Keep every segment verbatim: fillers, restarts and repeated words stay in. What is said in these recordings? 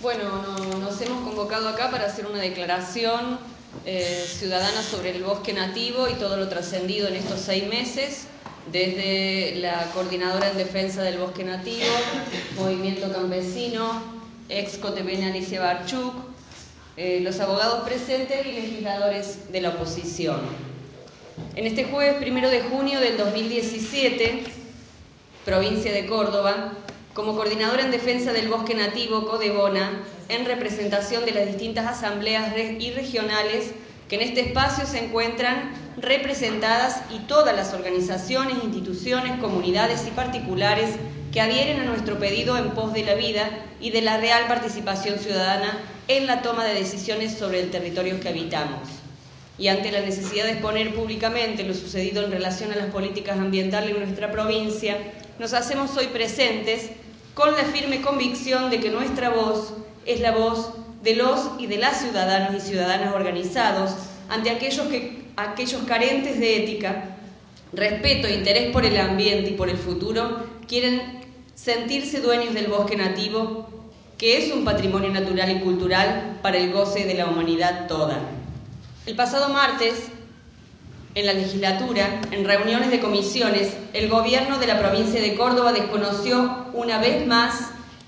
Bueno, no, nos hemos convocado acá para hacer una declaración eh, ciudadana sobre el bosque nativo y todo lo trascendido en estos seis meses, desde la Coordinadora en Defensa del Bosque Nativo, Movimiento Campesino, ex Cotepena Alicia Barchuk, eh, los abogados presentes y legisladores de la oposición. En este jueves primero de junio del dos mil diecisiete, provincia de Córdoba, como Coordinadora en Defensa del Bosque Nativo, Codebona, en representación de las distintas asambleas y regionales que en este espacio se encuentran representadas y todas las organizaciones, instituciones, comunidades y particulares que adhieren a nuestro pedido en pos de la vida y de la real participación ciudadana en la toma de decisiones sobre el territorio que habitamos. Y ante la necesidad de exponer públicamente lo sucedido en relación a las políticas ambientales en nuestra provincia, nos hacemos hoy presentes con la firme convicción de que nuestra voz es la voz de los y de las ciudadanos y ciudadanas organizados ante aquellos, que, aquellos carentes de ética, respeto e interés por el ambiente y por el futuro, quieren sentirse dueños del bosque nativo, que es un patrimonio natural y cultural para el goce de la humanidad toda. El pasado martes, en la legislatura, en reuniones de comisiones, el gobierno de la provincia de Córdoba desconoció una vez más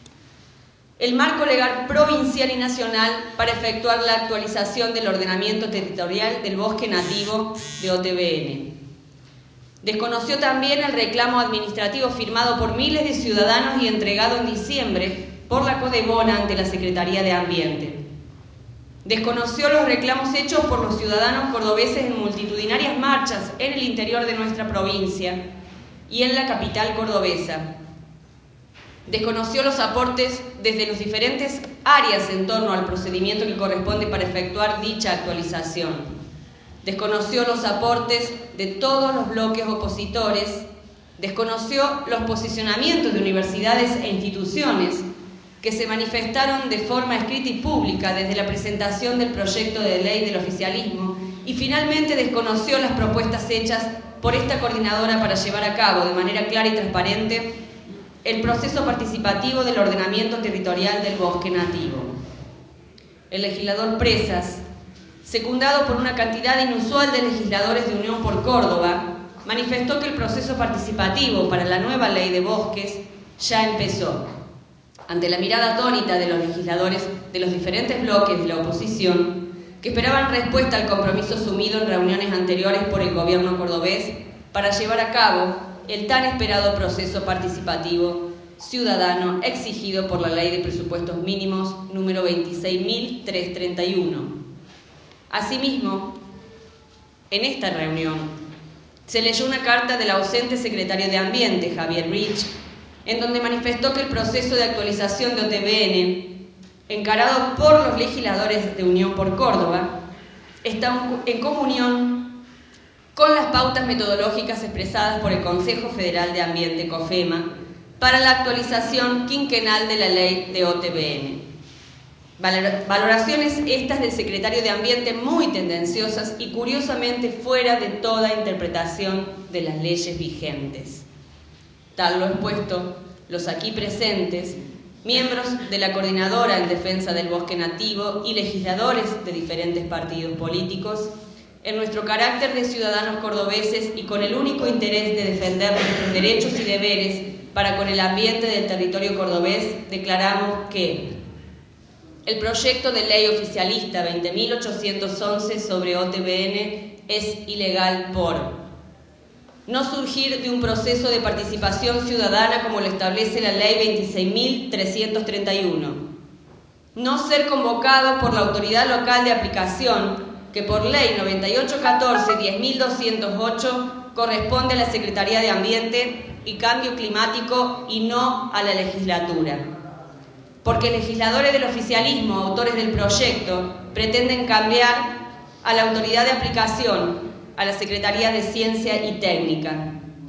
el marco legal provincial y nacional para efectuar la actualización del ordenamiento territorial del bosque nativo de O T B N. Desconoció también el reclamo administrativo firmado por miles de ciudadanos y entregado en diciembre por la Codebona ante la Secretaría de Ambiente. Desconoció los reclamos hechos por los ciudadanos cordobeses en multitudinarias marchas en el interior de nuestra provincia y en la capital cordobesa. Desconoció los aportes desde las diferentes áreas en torno al procedimiento que corresponde para efectuar dicha actualización. Desconoció los aportes de todos los bloques opositores. Desconoció los posicionamientos de universidades e instituciones que se manifestaron de forma escrita y pública desde la presentación del proyecto de ley del oficialismo, y finalmente desconoció las propuestas hechas por esta coordinadora para llevar a cabo de manera clara y transparente el proceso participativo del ordenamiento territorial del bosque nativo. El legislador Presas, secundado por una cantidad inusual de legisladores de Unión por Córdoba, manifestó que el proceso participativo para la nueva ley de bosques ya empezó. Ante la mirada atónita de los legisladores de los diferentes bloques de la oposición, que esperaban respuesta al compromiso asumido en reuniones anteriores por el gobierno cordobés para llevar a cabo el tan esperado proceso participativo ciudadano exigido por la Ley de Presupuestos Mínimos número veintiséis mil trescientos treinta y uno. Asimismo, en esta reunión se leyó una carta del ausente secretario de Ambiente, Javier Rich, en donde manifestó que el proceso de actualización de O T B N, encarado por los legisladores de Unión por Córdoba, está en comunión con las pautas metodológicas expresadas por el Consejo Federal de Ambiente, COFEMA, para la actualización quinquenal de la ley de O T B N. Valoraciones estas del secretario de Ambiente muy tendenciosas y curiosamente fuera de toda interpretación de las leyes vigentes. Tal lo expuesto, los aquí presentes, miembros de la Coordinadora en Defensa del Bosque Nativo y legisladores de diferentes partidos políticos, en nuestro carácter de ciudadanos cordobeses y con el único interés de defender nuestros derechos y deberes para con el ambiente del territorio cordobés, declaramos que el proyecto de ley oficialista veinte mil ochocientos once sobre O T B N es ilegal por no surgir de un proceso de participación ciudadana como lo establece la Ley veintiséis mil trescientos treinta y uno. No ser convocado por la autoridad local de aplicación, que por Ley noventa y ocho catorce diez mil doscientos ocho corresponde a la Secretaría de Ambiente y Cambio Climático y no a la legislatura. Porque legisladores del oficialismo, autores del proyecto, pretenden cambiar a la autoridad de aplicación, a la Secretaría de Ciencia y Técnica,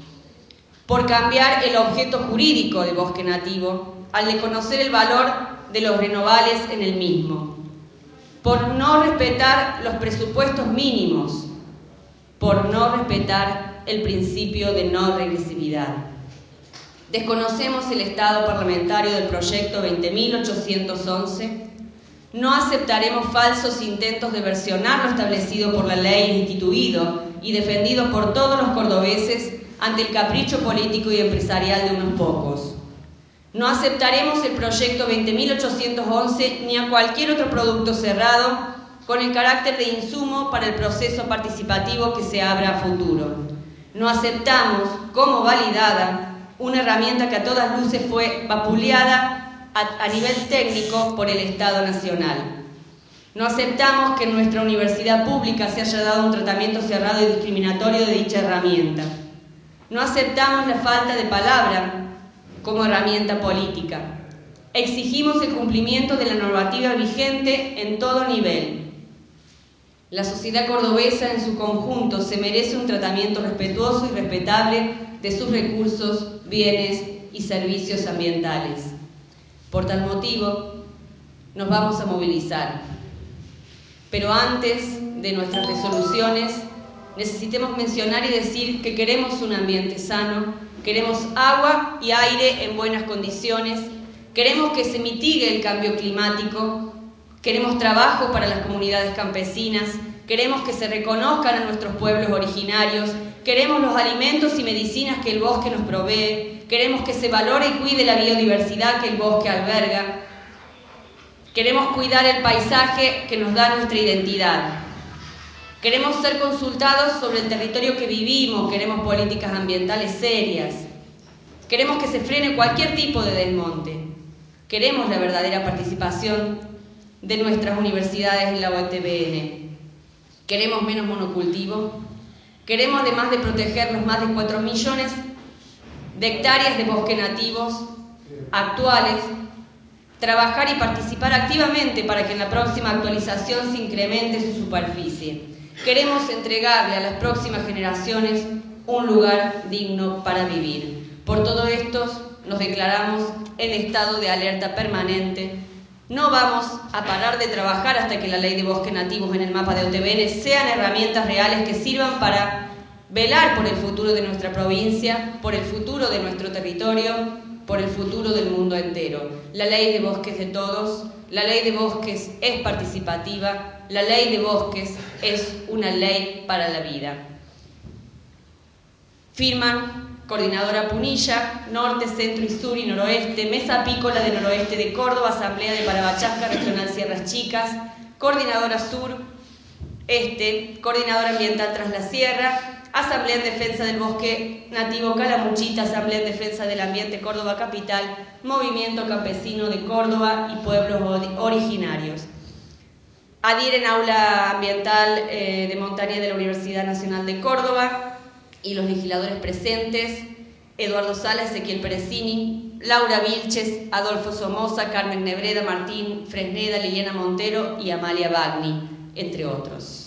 por cambiar el objeto jurídico de bosque nativo al desconocer el valor de los renovables en el mismo, por no respetar los presupuestos mínimos, por no respetar el principio de no regresividad. Desconocemos el estado parlamentario del proyecto veinte mil ochocientos once. No aceptaremos falsos intentos de versionar lo establecido por la ley, instituido y defendido por todos los cordobeses ante el capricho político y empresarial de unos pocos. No aceptaremos el proyecto veinte mil ochocientos once ni a cualquier otro producto cerrado con el carácter de insumo para el proceso participativo que se abra a futuro. No aceptamos como validada una herramienta que a todas luces fue vapuleada a, a nivel técnico por el Estado Nacional. No aceptamos que en nuestra universidad pública se haya dado un tratamiento cerrado y discriminatorio de dicha herramienta. No aceptamos la falta de palabra como herramienta política. Exigimos el cumplimiento de la normativa vigente en todo nivel. La sociedad cordobesa en su conjunto se merece un tratamiento respetuoso y respetable de sus recursos, bienes y servicios ambientales. Por tal motivo, nos vamos a movilizar. Pero antes de nuestras resoluciones, necesitamos mencionar y decir que queremos un ambiente sano, queremos agua y aire en buenas condiciones, queremos que se mitigue el cambio climático, queremos trabajo para las comunidades campesinas, queremos que se reconozcan a nuestros pueblos originarios, queremos los alimentos y medicinas que el bosque nos provee, queremos que se valore y cuide la biodiversidad que el bosque alberga, queremos cuidar el paisaje que nos da nuestra identidad. Queremos ser consultados sobre el territorio que vivimos, queremos políticas ambientales serias, queremos que se frene cualquier tipo de desmonte, queremos la verdadera participación de nuestras universidades en la U T B N, queremos menos monocultivo, queremos además de proteger los más de cuatro millones de hectáreas de bosque nativos actuales, trabajar y participar activamente para que en la próxima actualización se incremente su superficie. Queremos entregarle a las próximas generaciones un lugar digno para vivir. Por todo esto, nos declaramos en estado de alerta permanente. No vamos a parar de trabajar hasta que la ley de bosques nativos en el mapa de U T B N sean herramientas reales que sirvan para velar por el futuro de nuestra provincia, por el futuro de nuestro territorio, por el futuro del mundo entero. La ley de bosques de todos, la ley de bosques es participativa, la ley de bosques es una ley para la vida. Firman Coordinadora Punilla, Norte, Centro y Sur y Noroeste, Mesa Apícola de Noroeste de Córdoba, Asamblea de Parabachasca Regional Sierras Chicas, Coordinadora Sur, Este, Coordinadora Ambiental Tras la Sierra, Asamblea en Defensa del Bosque Nativo Calamuchita, Asamblea en Defensa del Ambiente Córdoba Capital, Movimiento Campesino de Córdoba y Pueblos Originarios. Adhieren Aula Ambiental eh, de Montaña de la Universidad Nacional de Córdoba y los legisladores presentes: Eduardo Sala, Ezequiel Peresini, Laura Vilches, Adolfo Somoza, Carmen Nebreda, Martín Fresneda, Liliana Montero y Amalia Bagni, entre otros.